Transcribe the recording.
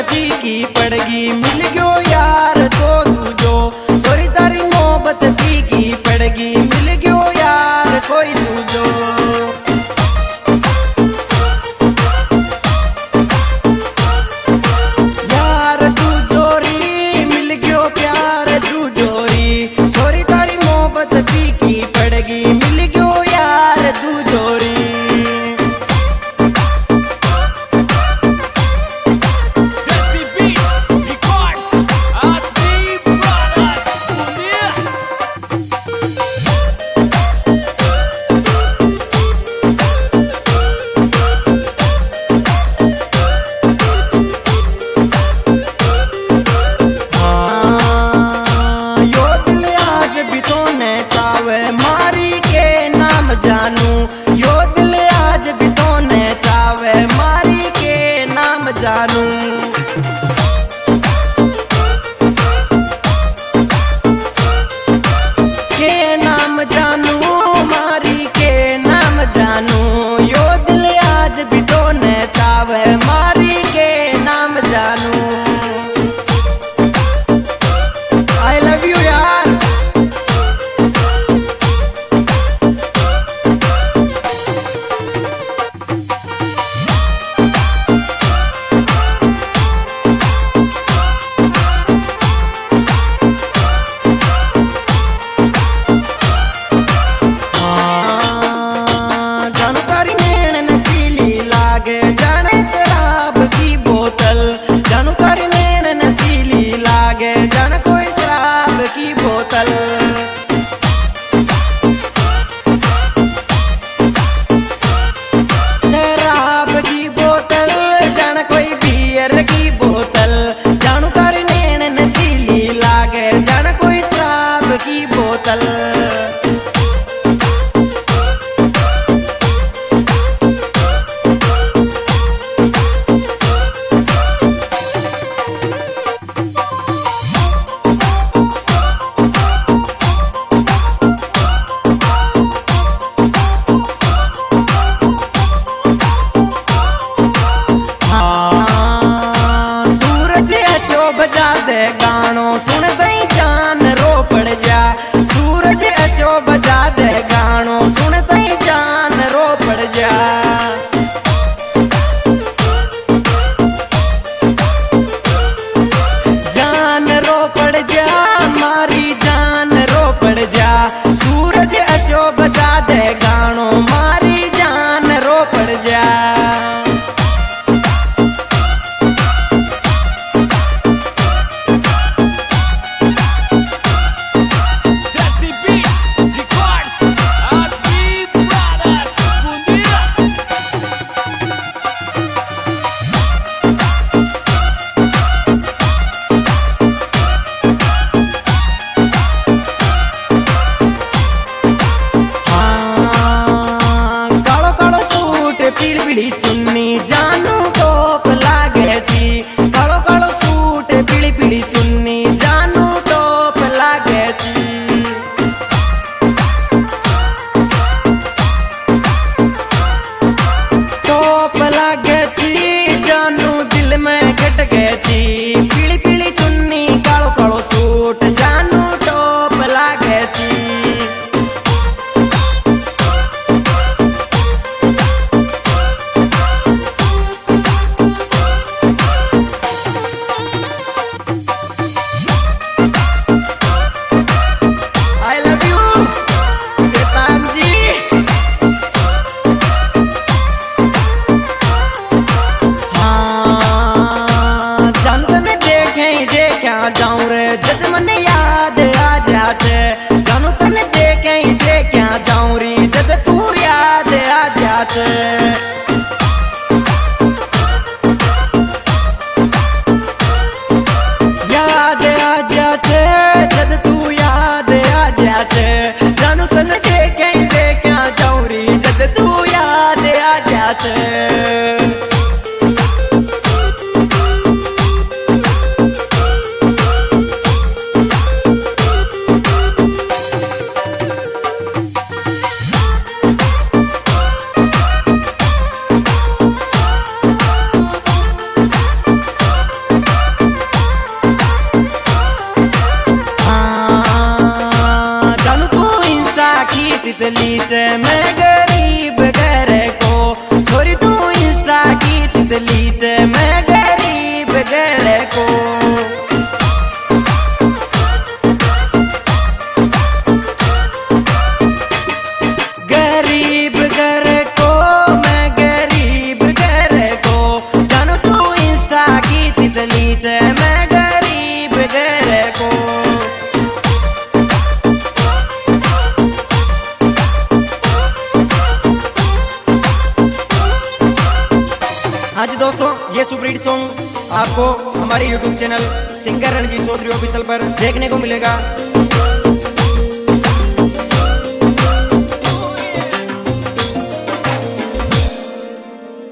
फीकी पड़गी मिल गयो यार तो दूजो छोरी तारी मोहब्बत फीकी पड़गी मिल गयो यार कोई दूजो। यार तू जोरी मिल गयो प्यार तू जोरी छोरी तारी मोहब्बत फीकी पड़गी मिल गयो यार तू जोरी। जानू यो दिल आज भी तो ने चावे मारी के नाम जानू। के नाम जानू मारी के नाम जानू यो दिल आज भी तो ने चावे मारी के नाम जानू। आई लव यू यार। जान कोई शराब की बोतल शराब की बोतल जान कोई बियर की बोतल जानू तारी नैन नशीली लागे जान कोई शराब की बोतल। बजा दे गानो सुन दई जान रो पड़ जा सूरज ऐसो बजा दे गानो सुन दई जान रो पड़ जा। जान रो पड़ जा मारी जान रो पड़ जा सूरज ऐसो बजा दे गानो मारी जान रो पड़ जा। पीली चुन्नी जानू टोप लागे थी कालो कालो सूट पीली पीली चुन्नी जानू टोप लागे थी। टोप लागे थी जानू दिल में घट गए थी पीली पीली चुन्नी कालो कालो सूट जानू टोप लागे थी। जाऊं रे जद मन याद आ जाते जानू तने देखे दे क्या जाऊं री जद तू याद आ जाते। याद आ जाते जद तू याद आ जाते जानू तने देखे दे क्या जाऊं री जद तू याद आ जाते। तितली से मैं गरीब घर को। गरीब घर को मैं गरीब घर को, जानू तू इंस्टा की तितली से मैं गरीब घर को। हाँ जी दोस्तों, ये सुपरहिट सॉन्ग आपको हमारे YouTube channel singer Ranjit Chaudhary official पर देखने को मिलेगा।